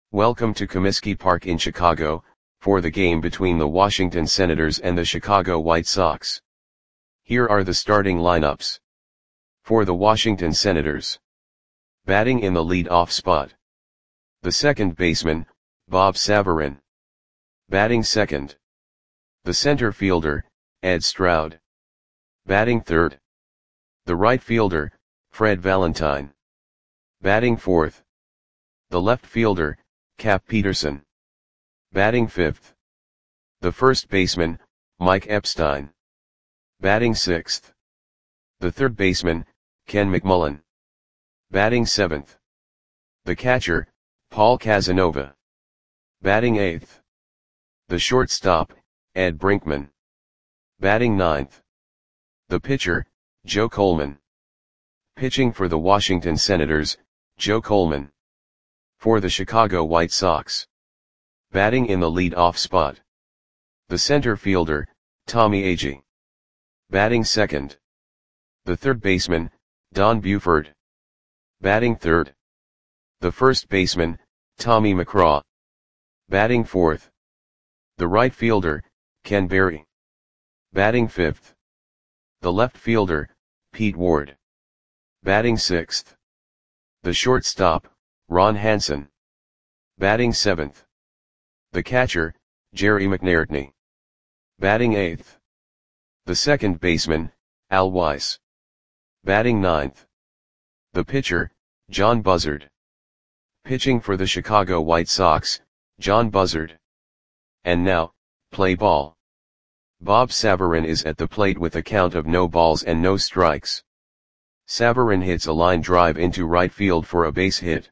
Welcome to Comiskey Park in Chicago, for the game between the Washington Senators and the Chicago White Sox. Here are the starting lineups. For the Washington Senators. Batting in the lead-off spot. The second baseman, Bob Savarin. Batting second. The center fielder, Ed Stroud. Batting third. The right fielder, Fred Valentine. Batting fourth. The left fielder, Cap Peterson. Batting fifth. The first baseman, Mike Epstein. Batting sixth. The third baseman, Ken McMullen. Batting seventh. The catcher, Paul Casanova. Batting eighth. The shortstop, Ed Brinkman. Batting ninth. The pitcher, Joe Coleman. Pitching for the Washington Senators, Joe Coleman. For the Chicago White Sox. Batting in the lead-off spot. The center fielder, Tommy Agee. Batting second. The third baseman, Don Buford. Batting third. The first baseman, Tommy McCraw. Batting fourth. The right fielder, Ken Berry. Batting fifth. The left fielder, Pete Ward. Batting sixth. The shortstop, Ron Hansen. Batting seventh. The catcher, Jerry McNairtney. Batting eighth. The second baseman, Al Weiss. Batting ninth. The pitcher, John Buzzard. Pitching for the Chicago White Sox, John Buzzard. And now, play ball. Bob Savarin is at the plate with a count of no balls and no strikes. Savarin hits a line drive into right field for a base hit.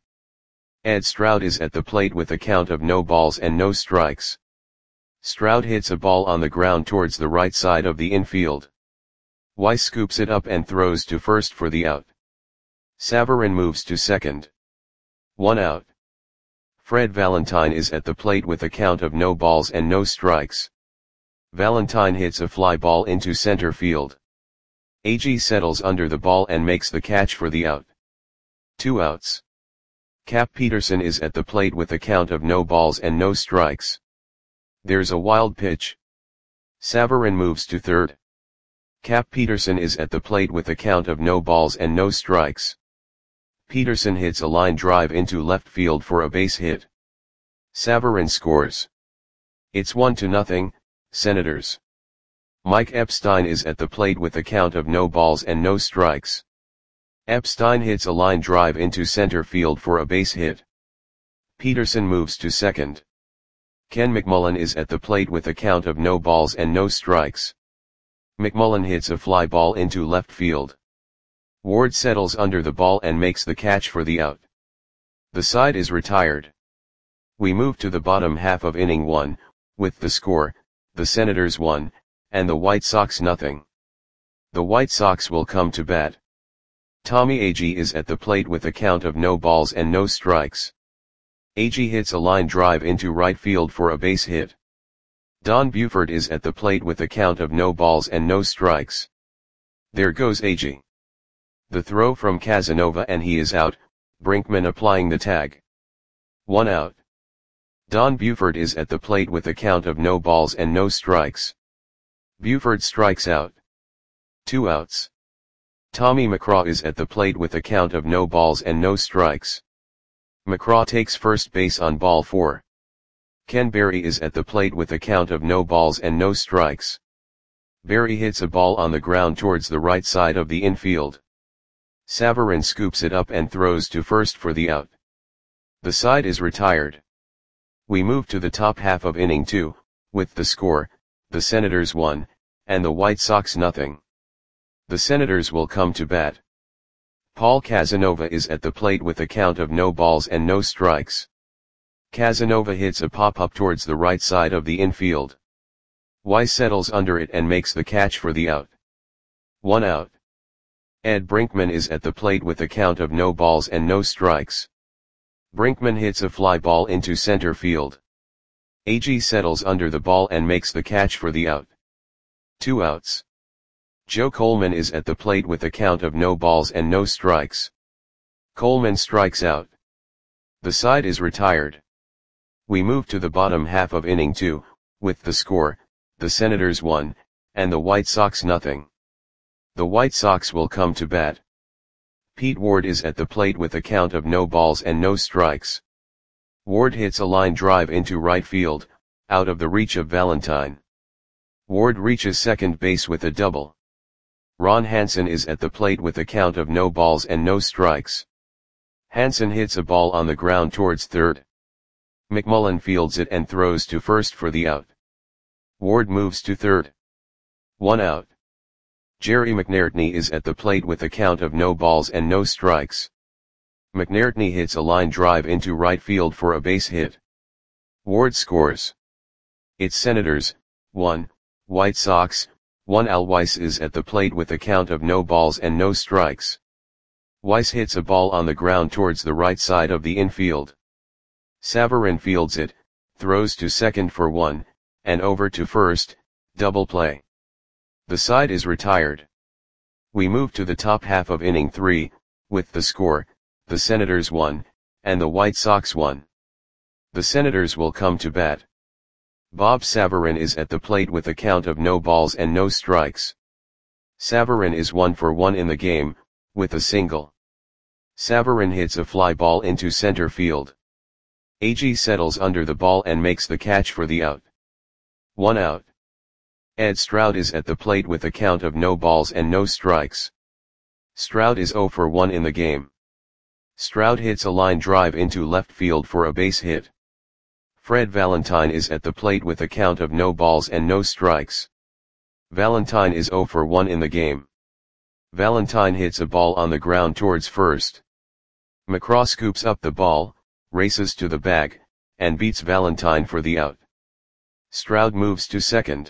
Ed Stroud is at the plate with a count of no balls and no strikes. Stroud hits a ball on the ground towards the right side of the infield. Weiss scoops it up and throws to first for the out. Savarin moves to second. 1 out. Fred Valentine is at the plate with a count of no balls and no strikes. Valentine hits a fly ball into center field. Agee settles under the ball and makes the catch for the out. 2 outs. Cap Peterson is at the plate with a count of no balls and no strikes. There's a wild pitch. Savarin moves to third. Cap Peterson is at the plate with a count of no balls and no strikes. Peterson hits a line drive into left field for a base hit. Savarin scores. It's 1-0, Senators. Mike Epstein is at the plate with a count of no balls and no strikes. Epstein hits a line drive into center field for a base hit. Peterson moves to second. Ken McMullen is at the plate with a count of no balls and no strikes. McMullen hits a fly ball into left field. Ward settles under the ball and makes the catch for the out. The side is retired. We move to the bottom half of inning 1, with the score, the Senators 1, and the White Sox 0. The White Sox will come to bat. Tommy Agee is at the plate with a count of no balls and no strikes. Agee hits a line drive into right field for a base hit. Don Buford is at the plate with a count of no balls and no strikes. There goes Agee. The throw from Casanova and he is out, Brinkman applying the tag. 1 out. Don Buford is at the plate with a count of no balls and no strikes. Buford strikes out. 2 outs. Tommy McCraw is at the plate with a count of no balls and no strikes. McCraw takes first base on ball 4. Ken Berry is at the plate with a count of no balls and no strikes. Berry hits a ball on the ground towards the right side of the infield. Savarin scoops it up and throws to first for the out. The side is retired. We move to the top half of inning 2, with the score, the Senators 1, and the White Sox 0. The Senators will come to bat. Paul Casanova is at the plate with a count of no balls and no strikes. Casanova hits a pop-up towards the right side of the infield. Weiss settles under it and makes the catch for the out. 1 out. Ed Brinkman is at the plate with a count of no balls and no strikes. Brinkman hits a fly ball into center field. Agee settles under the ball and makes the catch for the out. 2 outs. Joe Coleman is at the plate with a count of no balls and no strikes. Coleman strikes out. The side is retired. We move to the bottom half of inning 2, with the score, the Senators 1, and the White Sox nothing. The White Sox will come to bat. Pete Ward is at the plate with a count of no balls and no strikes. Ward hits a line drive into right field, out of the reach of Valentine. Ward reaches second base with a double. Ron Hansen is at the plate with a count of no balls and no strikes. Hansen hits a ball on the ground towards third. McMullen fields it and throws to first for the out. Ward moves to third. 1 out. Jerry McNairtney is at the plate with a count of no balls and no strikes. McNairtney hits a line drive into right field for a base hit. Ward scores. It's Senators, 1, White Sox, 1. Al Weiss is at the plate with a count of no balls and no strikes. Weiss hits a ball on the ground towards the right side of the infield. Savarin fields it, throws to second for 1, and over to first, double play. The side is retired. We move to the top half of inning 3, with the score, the Senators 1, and the White Sox 1. The Senators will come to bat. Bob Savarin is at the plate with a count of no balls and no strikes. Savarin is 1 for 1 in the game, with a single. Savarin hits a fly ball into center field. Agee settles under the ball and makes the catch for the out. 1 out. Ed Stroud is at the plate with a count of no balls and no strikes. Stroud is 0 for 1 in the game. Stroud hits a line drive into left field for a base hit. Fred Valentine is at the plate with a count of no balls and no strikes. Valentine is 0 for 1 in the game. Valentine hits a ball on the ground towards first. McCraw scoops up the ball, races to the bag, and beats Valentine for the out. Stroud moves to second.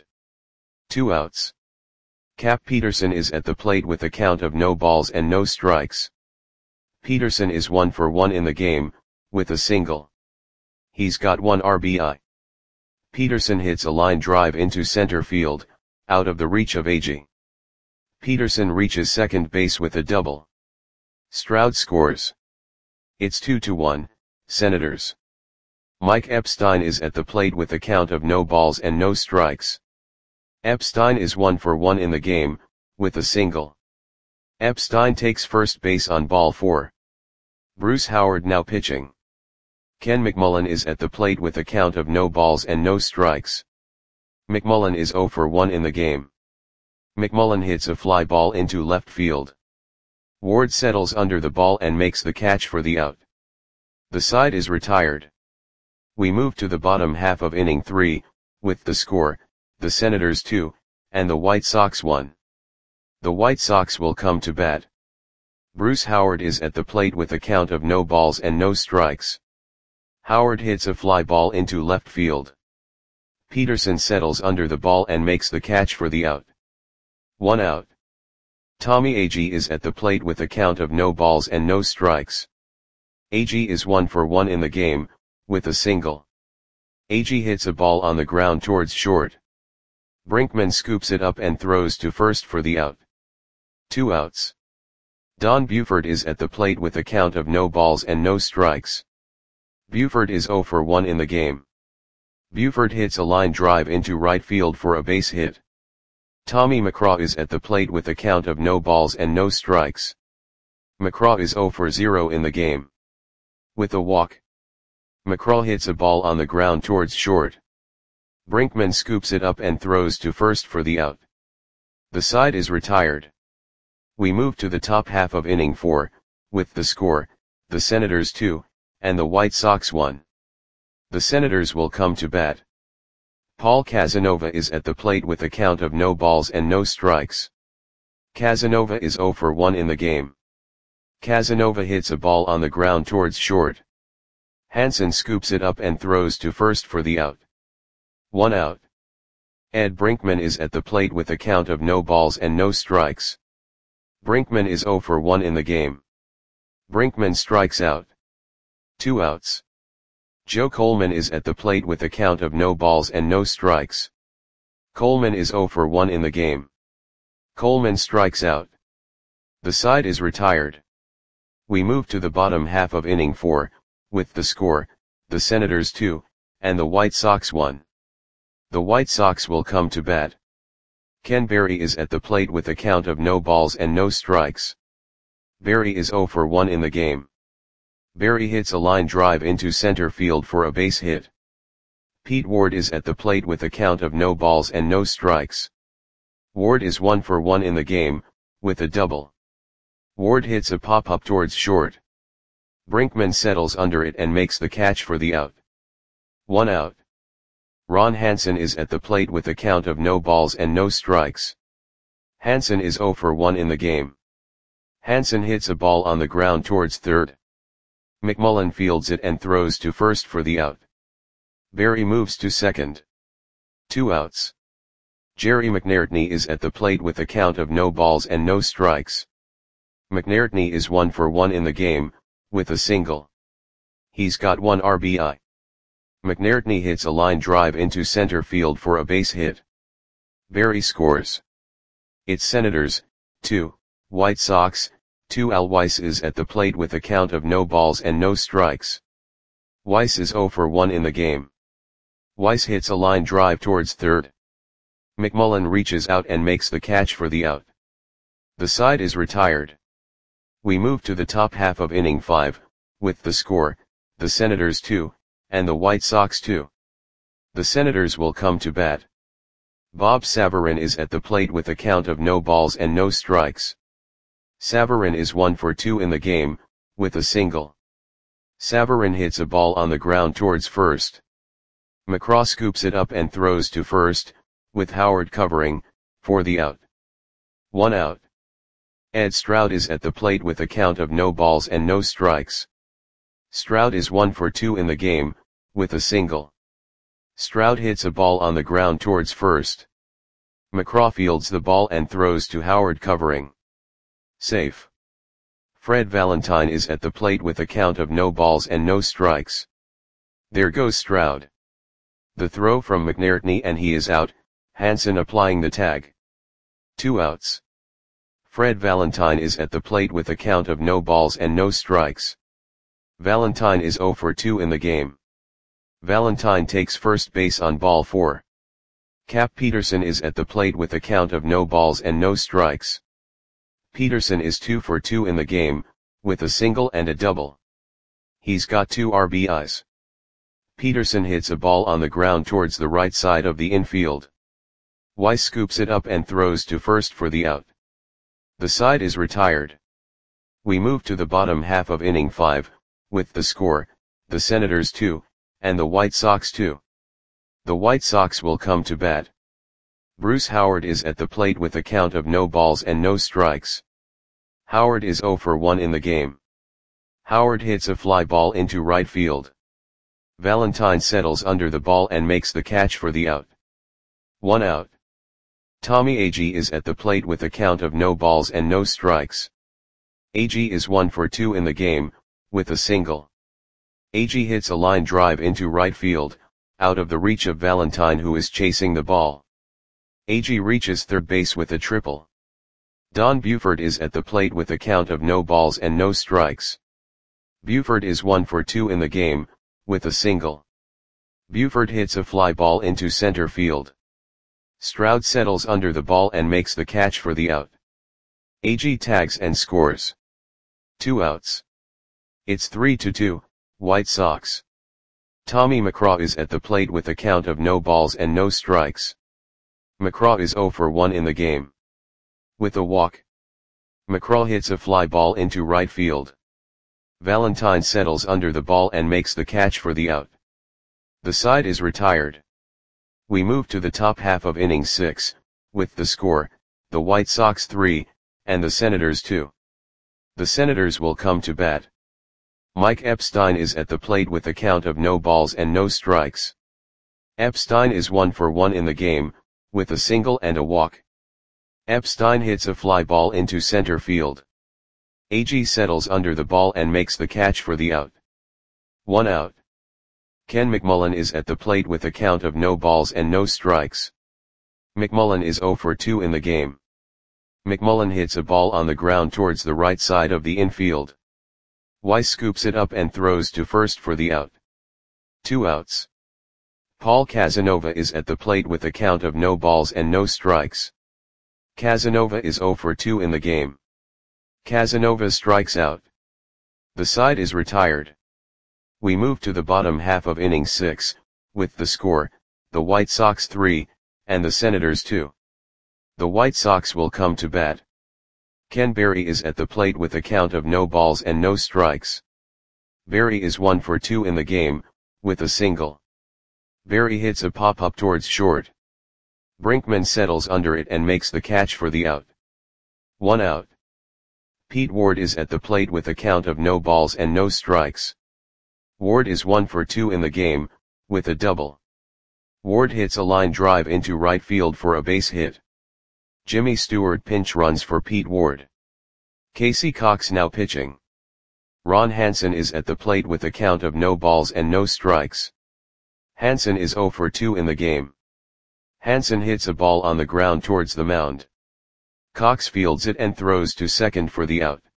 2 outs. Cap Peterson is at the plate with a count of no balls and no strikes. Peterson is 1 for 1 in the game, with a single. He's got 1 RBI. Peterson hits a line drive into center field, out of the reach of Agee. Peterson reaches second base with a double. Stroud scores. It's 2-1, Senators. Mike Epstein is at the plate with a count of no balls and no strikes. Epstein is 1 for 1 in the game, with a single. Epstein takes first base on ball 4. Bruce Howard now pitching. Ken McMullen is at the plate with a count of no balls and no strikes. McMullen is 0 for 1 in the game. McMullen hits a fly ball into left field. Ward settles under the ball and makes the catch for the out. The side is retired. We move to the bottom half of inning 3, with the score, the Senators 2, and the White Sox 1. The White Sox will come to bat. Bruce Howard is at the plate with a count of no balls and no strikes. Howard hits a fly ball into left field. Peterson settles under the ball and makes the catch for the out. 1 out. Tommy Agee is at the plate with a count of no balls and no strikes. Agee is 1 for 1 in the game, with a single. Agee hits a ball on the ground towards short. Brinkman scoops it up and throws to first for the out. 2 outs. Don Buford is at the plate with a count of no balls and no strikes. Buford is 0 for 1 in the game. Buford hits a line drive into right field for a base hit. Tommy McCraw is at the plate with a count of no balls and no strikes. McCraw is 0 for 0 in the game. With a walk. McCraw hits a ball on the ground towards short. Brinkman scoops it up and throws to first for the out. The side is retired. We move to the top half of inning 4, with the score, the Senators 2, and the White Sox 1. The Senators will come to bat. Paul Casanova is at the plate with a count of no balls and no strikes. Casanova is 0 for 1 in the game. Casanova hits a ball on the ground towards short. Hansen scoops it up and throws to first for the out. 1 out. Ed Brinkman is at the plate with a count of no balls and no strikes. Brinkman is 0 for 1 in the game. Brinkman strikes out. 2 outs. Joe Coleman is at the plate with a count of no balls and no strikes. Coleman is 0 for 1 in the game. Coleman strikes out. The side is retired. We move to the bottom half of inning 4, with the score, the Senators 2, and the White Sox 1. The White Sox will come to bat. Ken Berry is at the plate with a count of no balls and no strikes. Berry is 0 for 1 in the game. Berry hits a line drive into center field for a base hit. Pete Ward is at the plate with a count of no balls and no strikes. Ward is 1 for 1 in the game, with a double. Ward hits a pop-up towards short. Brinkman settles under it and makes the catch for the out. 1 out. Ron Hansen is at the plate with a count of no balls and no strikes. Hansen is 0 for 1 in the game. Hansen hits a ball on the ground towards third. McMullen fields it and throws to first for the out. Berry moves to second. 2 outs. Jerry McNairtney is at the plate with a count of no balls and no strikes. McNairtney is 1 for 1 in the game, with a single. He's got 1 RBI. McNairtney hits a line drive into center field for a base hit. Berry scores. It's Senators, 2, White Sox, 2. Al Weiss is at the plate with a count of no balls and no strikes. Weiss is 0 for 1 in the game. Weiss hits a line drive towards third. McMullen reaches out and makes the catch for the out. The side is retired. We move to the top half of inning 5, with the score, the Senators 2, and the White Sox 2. The Senators will come to bat. Bob Savarin is at the plate with a count of no balls and no strikes. Savarin is 1 for 2 in the game, with a single. Savarin hits a ball on the ground towards first. McCraw scoops it up and throws to first, with Howard covering, for the out. 1 out. Ed Stroud is at the plate with a count of no balls and no strikes. Stroud is 1 for 2 in the game, with a single. Stroud hits a ball on the ground towards first. McCraw fields the ball and throws to Howard covering. Safe. Fred Valentine is at the plate with a count of no balls and no strikes. There goes Stroud. The throw from McNairtney and he is out, Hansen applying the tag. 2 outs. Fred Valentine is at the plate with a count of no balls and no strikes. Valentine is 0 for 2 in the game. Valentine takes first base on ball 4. Cap Peterson is at the plate with a count of no balls and no strikes. Peterson is 2 for 2 in the game, with a single and a double. He's got 2 RBIs. Peterson hits a ball on the ground towards the right side of the infield. Weiss scoops it up and throws to first for the out. The side is retired. We move to the bottom half of inning 5, with the score, the Senators 2, and the White Sox 2. The White Sox will come to bat. Bruce Howard is at the plate with a count of no balls and no strikes. Howard is 0 for 1 in the game. Howard hits a fly ball into right field. Valentine settles under the ball and makes the catch for the out. 1 out. Tommy Agee is at the plate with a count of no balls and no strikes. Agee is 1 for 2 in the game, with a single. Agee hits a line drive into right field, out of the reach of Valentine who is chasing the ball. Agee reaches third base with a triple. Don Buford is at the plate with a count of no balls and no strikes. Buford is 1 for 2 in the game, with a single. Buford hits a fly ball into center field. Stroud settles under the ball and makes the catch for the out. Agee tags and scores. 2 outs. It's 3-2, White Sox. Tommy McCraw is at the plate with a count of no balls and no strikes. McCraw is 0 for 1 in the game. With a walk. McCraw hits a fly ball into right field. Valentine settles under the ball and makes the catch for the out. The side is retired. We move to the top half of inning 6, with the score, the White Sox 3, and the Senators 2. The Senators will come to bat. Mike Epstein is at the plate with a count of no balls and no strikes. Epstein is 1 for 1 in the game, with a single and a walk. Epstein hits a fly ball into center field. Agee settles under the ball and makes the catch for the out. 1 out. Ken McMullen is at the plate with a count of no balls and no strikes. McMullen is 0 for 2 in the game. McMullen hits a ball on the ground towards the right side of the infield. Weiss scoops it up and throws to first for the out. 2 outs. Paul Casanova is at the plate with a count of no balls and no strikes. Casanova is 0 for 2 in the game. Casanova strikes out. The side is retired. We move to the bottom half of inning 6, with the score, the White Sox 3, and the Senators 2. The White Sox will come to bat. Ken Berry is at the plate with a count of no balls and no strikes. Berry is 1 for 2 in the game, with a single. Berry hits a pop-up towards short. Brinkman settles under it and makes the catch for the out. 1 out. Pete Ward is at the plate with a count of no balls and no strikes. Ward is 1 for 2 in the game, with a double. Ward hits a line drive into right field for a base hit. Jimmy Stewart pinch runs for Pete Ward. Casey Cox now pitching. Ron Hansen is at the plate with a count of no balls and no strikes. Hansen is 0 for 2 in the game. Hansen hits a ball on the ground towards the mound. Cox fields it and throws to second for the out.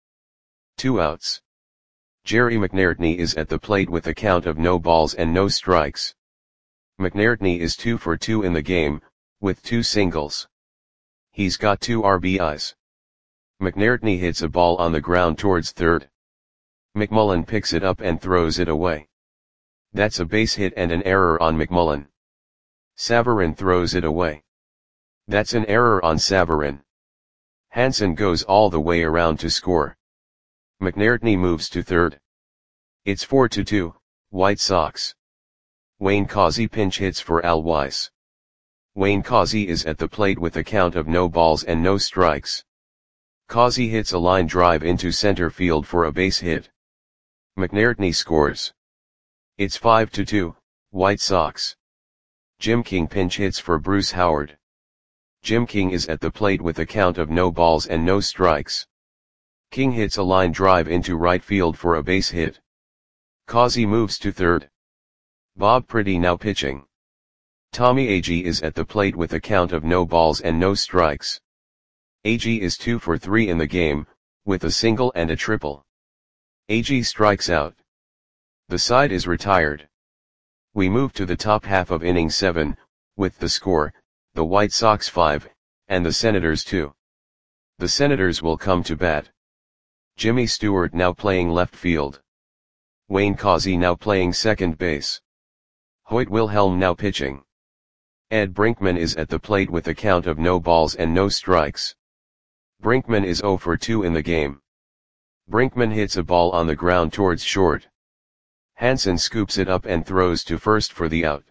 2 outs. Jerry McNairtney is at the plate with a count of no balls and no strikes. McNairtney is 2 for 2 in the game, with 2 singles. He's got 2 RBIs. McNairtney hits a ball on the ground towards third. McMullen picks it up and throws it away. That's a base hit and an error on McMullen. Savarin throws it away. That's an error on Savarin. Hansen goes all the way around to score. McNairtney moves to third. It's 4-2, White Sox. Wayne Causey pinch hits for Al Weiss. Wayne Causey is at the plate with a count of no balls and no strikes. Causey hits a line drive into center field for a base hit. McNairtney scores. It's 5-2, White Sox. Jim King pinch hits for Bruce Howard. Jim King is at the plate with a count of no balls and no strikes. King hits a line drive into right field for a base hit. Causey moves to third. Bob Priddy now pitching. Tommy Agee is at the plate with a count of no balls and no strikes. Agee is 2 for 3 in the game, with a single and a triple. Agee strikes out. The side is retired. We move to the top half of inning 7, with the score, the White Sox 5, and the Senators 2. The Senators will come to bat. Jimmy Stewart now playing left field. Wayne Causey now playing second base. Hoyt Wilhelm now pitching. Ed Brinkman is at the plate with a count of no balls and no strikes. Brinkman is 0 for 2 in the game. Brinkman hits a ball on the ground towards short. Hansen scoops it up and throws to first for the out.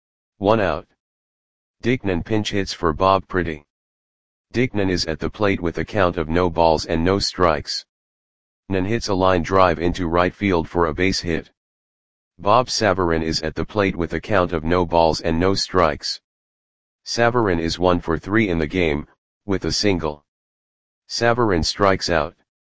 1 out. Dickman pinch hits for Bob Priddy. Dickman is at the plate with a count of no balls and no strikes. Nan hits a line drive into right field for a base hit. Bob Savarin is at the plate with a count of no balls and no strikes. Savarin is 1 for 3 in the game, with a single. Savarin strikes out.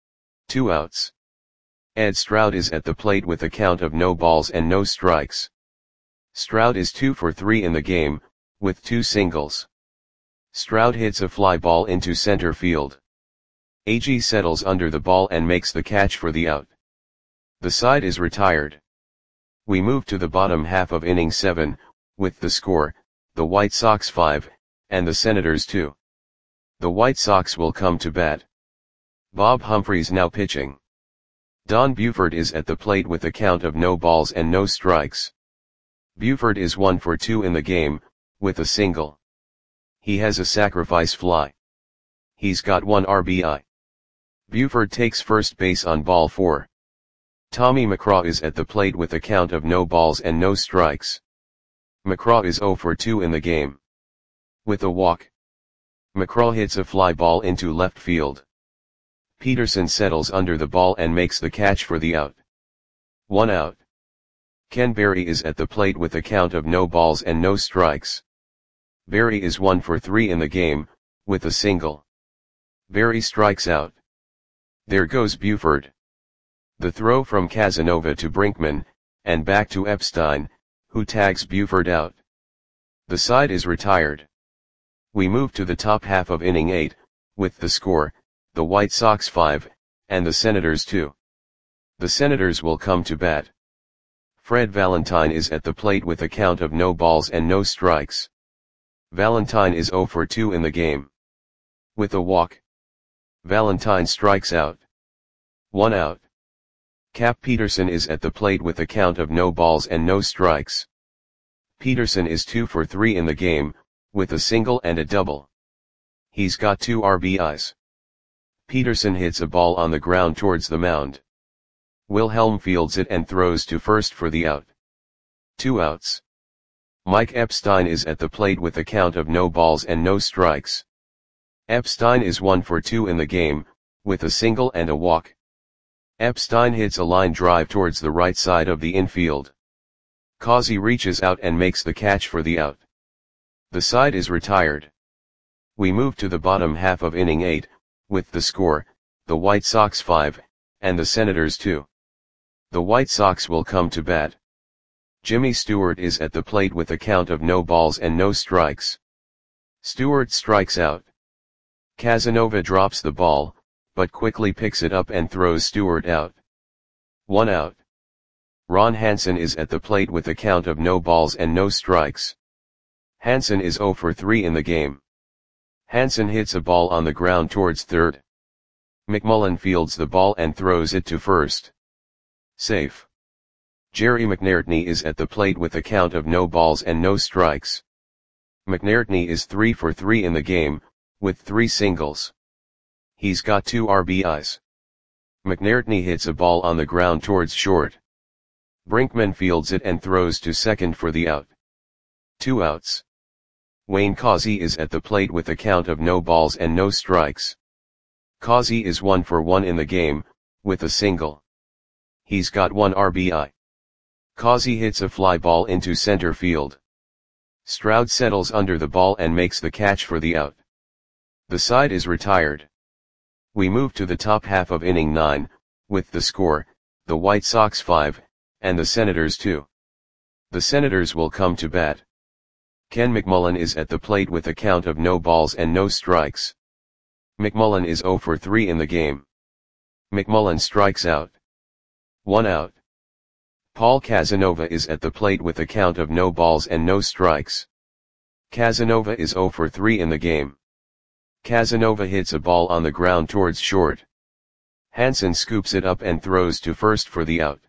2 outs. Ed Stroud is at the plate with a count of no balls and no strikes. Stroud is 2 for 3 in the game, with 2 singles. Stroud hits a fly ball into center field. Agee settles under the ball and makes the catch for the out. The side is retired. We move to the bottom half of inning 7, with the score, the White Sox 5, and the Senators 2. The White Sox will come to bat. Bob Humphreys now pitching. Don Buford is at the plate with a count of no balls and no strikes. Buford is 1 for 2 in the game, with a single. He has a sacrifice fly. He's got 1 RBI. Buford takes first base on ball 4. Tommy McCraw is at the plate with a count of no balls and no strikes. McCraw is 0 for 2 in the game. With a walk. McCraw hits a fly ball into left field. Peterson settles under the ball and makes the catch for the out. 1 out. Ken Berry is at the plate with a count of no balls and no strikes. Berry is 1 for 3 in the game, with a single. Berry strikes out. There goes Buford. The throw from Casanova to Brinkman, and back to Epstein, who tags Buford out. The side is retired. We move to the top half of inning 8, with the score, the White Sox 5, and the Senators 2. The Senators will come to bat. Fred Valentine is at the plate with a count of no balls and no strikes. Valentine is 0 for 2 in the game. With a walk, Valentine strikes out. 1 out. Cap Peterson is at the plate with a count of no balls and no strikes. Peterson is 2 for 3 in the game, with a single and a double. He's got 2 RBIs. Peterson hits a ball on the ground towards the mound. Wilhelm fields it and throws to first for the out. 2 outs. Mike Epstein is at the plate with a count of no balls and no strikes. Epstein is 1 for 2 in the game, with a single and a walk. Epstein hits a line drive towards the right side of the infield. Causey reaches out and makes the catch for the out. The side is retired. We move to the bottom half of inning 8, with the score, the White Sox 5, and the Senators 2. The White Sox will come to bat. Jimmy Stewart is at the plate with a count of no balls and no strikes. Stewart strikes out. Casanova drops the ball, but quickly picks it up and throws Stewart out. 1 out. Ron Hansen is at the plate with a count of no balls and no strikes. Hansen is 0 for 3 in the game. Hansen hits a ball on the ground towards third. McMullen fields the ball and throws it to first. Safe. Jerry McNairtney is at the plate with a count of no balls and no strikes. McNairtney is 3 for 3 in the game, with 3 singles. He's got 2 RBIs. McNairtney hits a ball on the ground towards short. Brinkman fields it and throws to second for the out. 2 outs. Wayne Causey is at the plate with a count of no balls and no strikes. Causey is 1 for 1 in the game, with a single. He's got 1 RBI. Causey hits a fly ball into center field. Stroud settles under the ball and makes the catch for the out. The side is retired. We move to the top half of inning 9, with the score, the White Sox 5, and the Senators 2. The Senators will come to bat. Ken McMullen is at the plate with a count of no balls and no strikes. McMullen is 0 for 3 in the game. McMullen strikes out. 1 out. Paul Casanova is at the plate with a count of no balls and no strikes. Casanova is 0 for 3 in the game. Casanova hits a ball on the ground towards short. Hansen scoops it up and throws to first for the out.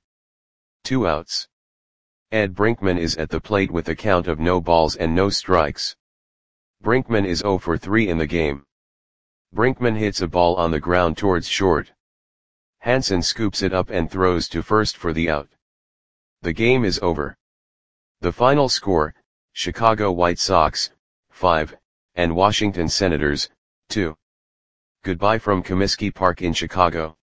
2 outs. Ed Brinkman is at the plate with a count of no balls and no strikes. Brinkman is 0 for 3 in the game. Brinkman hits a ball on the ground towards short. Hansen scoops it up and throws to first for the out. The game is over. The final score, Chicago White Sox, 5, and Washington Senators, 2. Goodbye from Comiskey Park in Chicago.